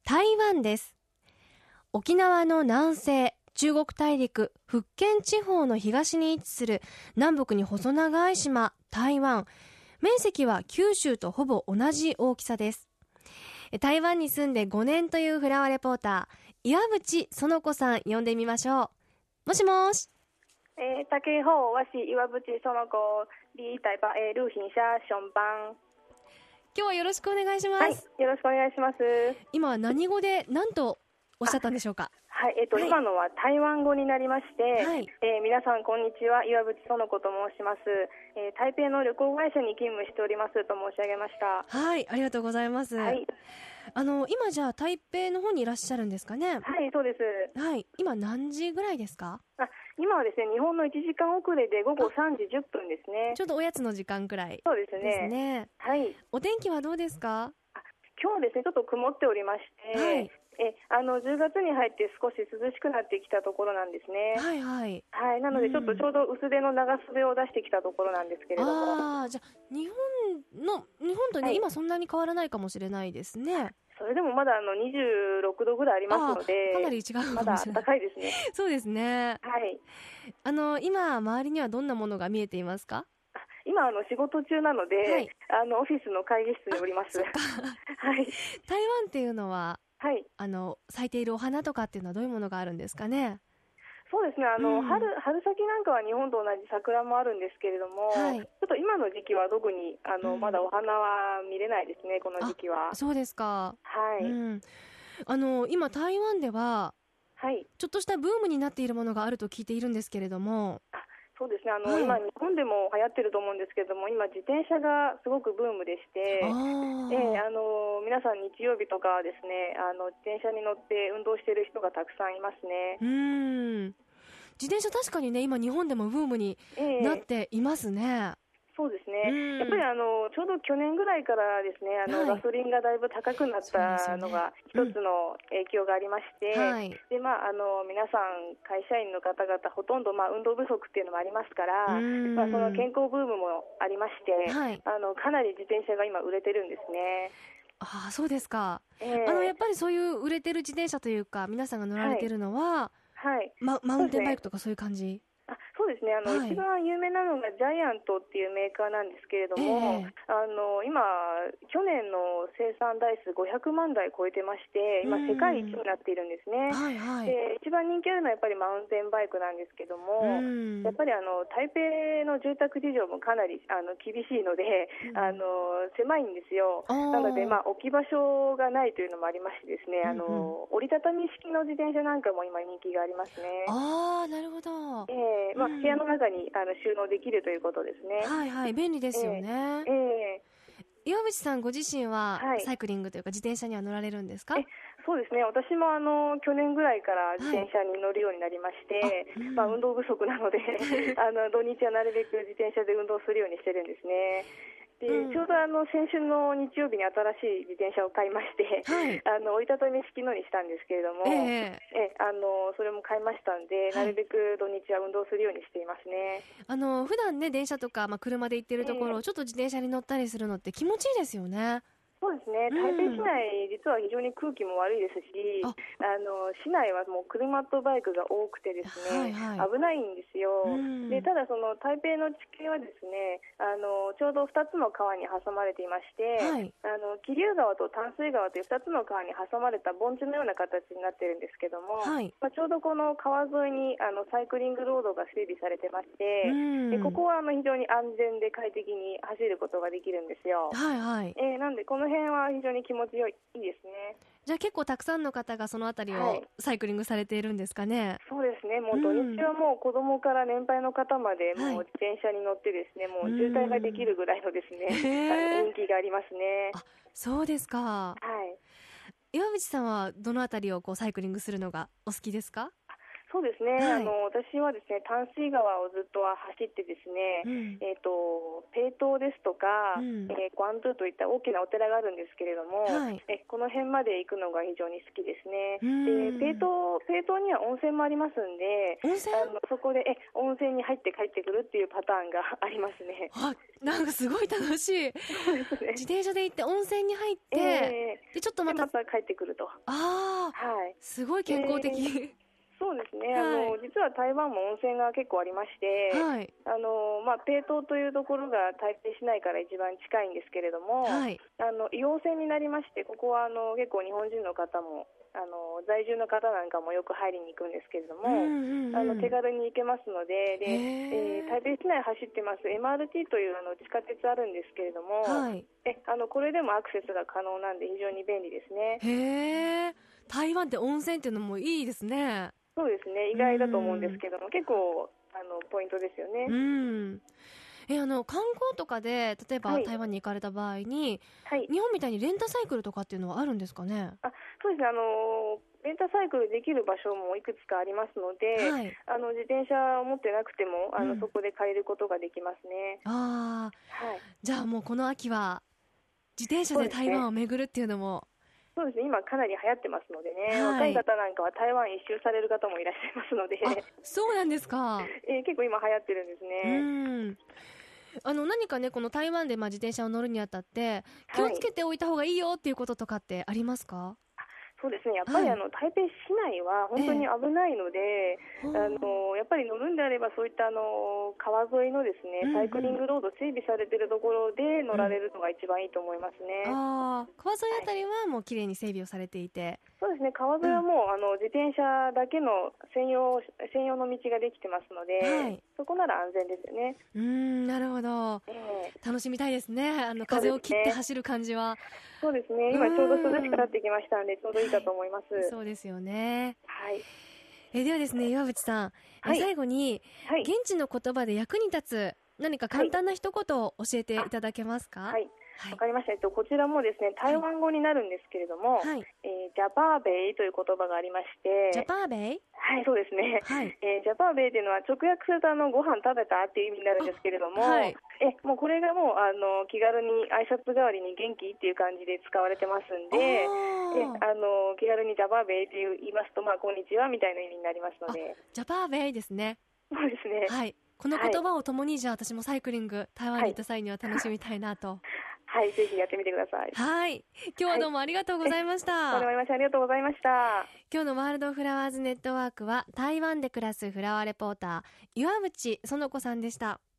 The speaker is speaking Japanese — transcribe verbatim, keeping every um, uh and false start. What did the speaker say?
台湾です。沖縄の南西、中国大陸福建地方の東に位置する南北に細長い島、台湾。面積は九州とほぼ同じ大きさです。台湾に住んでごねんというフラワーレポーター、岩渕園子さん呼んでみましょう。もしもし。 えー、大家好，我是岩渕園子，伫台北诶旅行社上班。 今日はよろしくお願いします。 はい、よろしくお願いします。 今は何語で何とおっしゃったんでしょうか。 はい、えっと、はい、今のは台湾語になりまして、はい、えー、皆さんこんにちは、岩渕園子と申します。えー、台北の旅行会社に勤務しておりますと申し上げました。 はい、ありがとうございます。はい、あの今じゃあ台北の方にいらっしゃるんですかね。 はい、そうです。 はい、今何時ぐらいですか。 あ、今はですね、日本のいちじかん遅れでごごさんじじゅっぷんですね。 ちょうどおやつの時間くらい。 そうですね。 ですね。 はい。 お天気はどうですか。 あ、今日はですね、ちょっと曇っておりまして、はい、えあのじゅうがつに入って少し涼しくなってきたところなんですね。 はいはい、 はい、なのでちょっとちょうど薄手の長袖を出してきたところなんですけれども、 ああ、じゃあ日本の日本とね、はい、今そんなに変わらないかもしれないですね。 それでもまだあのにじゅうろくどぐらいありますので、 かなり違うかもしれない。 まだ暖かいですね。 そうですね。はい。あの今周りにはどんなものが見えていますか。 今あの仕事中なので、はい、あのオフィスの会議室におります。はい。 台湾っていうのは、はい、あの咲いているお花とかっていうのはどういうものがあるんですかね。 そうですね、あの、うん、春, 春先なんかは日本と同じ桜もあるんですけれども、はい、ちょっと今の時期は特にあの、うん、まだお花は見れないですね、この時期は。 そうですか。 はい、 うん、あの今台湾では、はい、ちょっとしたブームになっているものがあると聞いているんですけれども。 あ、そうですね、あの、はい、今日本でも流行ってると思うんですけれども、今自転車がすごくブームでして、あ、えー、あの皆さん日曜日とかはですね、あの自転車に乗って運動している人がたくさんいますね。 うーん、自転車確かにね、今日本でもブームになっていますね。えーそうですね、やっぱりあのちょうど去年ぐらいからですね、あの、はい、ガソリンがだいぶ高くなったのが一つの影響がありまして、はい、でまあ、あの皆さん会社員の方々ほとんど、まあ、運動不足っていうのもありますから、まあ、その健康ブームもありまして、はい、あのかなり自転車が今売れてるんですね。 ああ、そうですか。えー、あのやっぱりそういう売れてる自転車というか皆さんが乗られてるのは、はいはい、ま、マウンテンバイクとかそういう感じ。 あ、そうですね、あの、はい、一番有名なのがジャイアントっていうメーカーなんですけれども、えー、あの今去年の生産台数ごひゃくまんだい超えてまして、今世界一になっているんですね。はいはい、で一番人気あるのはやっぱりマウンテンバイクなんですけども、やっぱりあの台北の住宅事情もかなりあの厳しいので、あの狭いんですよ。なので、まあ、置き場所がないというのもありましてですね、あの折りたたみ式の自転車なんかも今人気がありますね。 ああ、なるほど。 えーまあ、部屋の中にあの収納できるということですね。 はいはい、便利ですよね。えーえー、岩渕さんご自身はサイクリングというか自転車には乗られるんですか。 はい、えそうですね、私もあの去年ぐらいから自転車に乗るようになりまして、はい、うん、まあ、運動不足なのであの土日はなるべく自転車で運動するようにしてるんですね。でうん、ちょうどあの先週の日曜日に新しい自転車を買いまして、はい、あの折りたたみ式のにしたんですけれども、えー、えあのそれも買いましたんで、はい、なるべく土日は運動するようにしていますね。 あの普段ね、電車とか、まあ、車で行ってるところを、えー、ちょっと自転車に乗ったりするのって気持ちいいですよね。 そうですね、台北市内、実は非常に空気も悪いですし、ああの市内はもう車とバイクが多くてですね、はいはい、危ないんですよ。でただその台北の地形はですね、あのちょうどふたつの川に挟まれていまして、はい、あの桐生川と淡水川というふたつの川に挟まれた盆地のような形になっているんですけども、はい、まあ、ちょうどこの川沿いにあのサイクリングロードが整備されてまして、でここはあの非常に安全で快適に走ることができるんですよ。はいはい、えー、なんでこの辺は非常に気持ちよいいいですね。 じゃあ結構たくさんの方がそのあたりをサイクリングされているんですかね。はい、 そうですね、もう土日はもう子供から年配の方までもう自転車に乗ってですね、はい、もう渋滞ができるぐらいのですね、あの人気がありますね。 あ、そうですか。はい、岩渕さんはどのあたりをこうサイクリングするのがお好きですか。 そそうですね、はい、あの私はですね淡水川をずっと走ってですね、うん、えーと、ペイ島ですとか、うん、えー、グアンドゥといった大きなお寺があるんですけれども、はい、えこの辺まで行くのが非常に好きですね。でペイ島、ペイ島には温泉もありますんで、 温泉あのそこでえ温泉に入って帰ってくるっていうパターンがありますね。 あ、なんかすごい楽しい。そうですね、自転車で行って温泉に入って、えー、でちょっとまた、 また帰ってくると。 ああ、はい、すごい健康的、えーそうですね、はい、あの実は台湾も温泉が結構ありまして、はい、あのまあ、ペイ島というところが台北市内から一番近いんですけれども、はい、あの硫黄泉になりまして、ここはあの結構日本人の方もあの在住の方なんかもよく入りに行くんですけれども、うんうんうん、あの手軽に行けますので、で、えー、台北市内走ってます エムアールティー というあの地下鉄あるんですけれども、はい、えあのこれでもアクセスが可能なんで非常に便利ですね。 へー、台湾って温泉っていうのもいいですね。 そうですね、意外だと思うんですけども、結構あのポイントですよね。 うん、えあの観光とかで例えば台湾に行かれた場合に、はい、日本みたいにレンタサイクルとかっていうのはあるんですかね。 あ、そうですね、あのレンタサイクルできる場所もいくつかありますので、はい、あの自転車を持ってなくてもあの、うん、そこで借りることができますね。 あ、はい、じゃあもうこの秋は自転車で台湾を巡るっていうのも、 そうですね、今かなり流行ってますのでね、はい、若い方なんかは台湾一周される方もいらっしゃいますので。 あ、そうなんですか。 えー、結構今流行ってるんですね。 うん、あの何かねこの台湾でまあ自転車を乗るにあたって気をつけておいた方がいいよっていうこととかってありますか。はい、 そうですね、やっぱりあの、はい、台北市内は本当に危ないので、えー、あのやっぱり乗るんであればそういったあの川沿いのですね、サイクリングロード整備されているところで乗られるのが一番いいと思いますね。 うん、あ、川沿いあたりはもう綺麗に整備をされていて、はい、 そうですね、川沿いはもう、うん、あの自転車だけの専用、専用の道ができてますので、はい、そこなら安全ですよね。 うーん、なるほど、えー、楽しみたいですね。あの風を切って走る感じは。 そうですね、今ちょうど涼しくなってきましたのでちょうどいいかと思います。はい、 そうですよね。 はい、 えではですね、岩渕さん、はい、最後に、はい、現地の言葉で役に立つ何か簡単な一言を教えていただけますか。 はい、はい、わかりました。えっと、こちらもですね、台湾語になるんですけれども、はい、えー、ジャパーベイという言葉がありまして、 ジャパーベイ、 はい、そうですね、はい、えー、ジャパーベイというのは直訳するとあのご飯食べたっていう意味になるんですけれども、はい、えもうこれがもうあの気軽に挨拶代わりに元気っていう感じで使われてますんで、えあの気軽にジャパーベイと言いますと、まあ、こんにちはみたいな意味になりますので。 ジャパーベイですね。 そうですね、 はい、この言葉を共に、じゃあ私もサイクリング台湾に行った際には楽しみたいなと、はいはい、ぜひやってみてください。 はい、今日はどうもありがとうございました。 はい、ありがとうございました。 今日のワールドフラワーズネットワークは台湾で暮らすフラワーレポーター岩渕園子さんでした。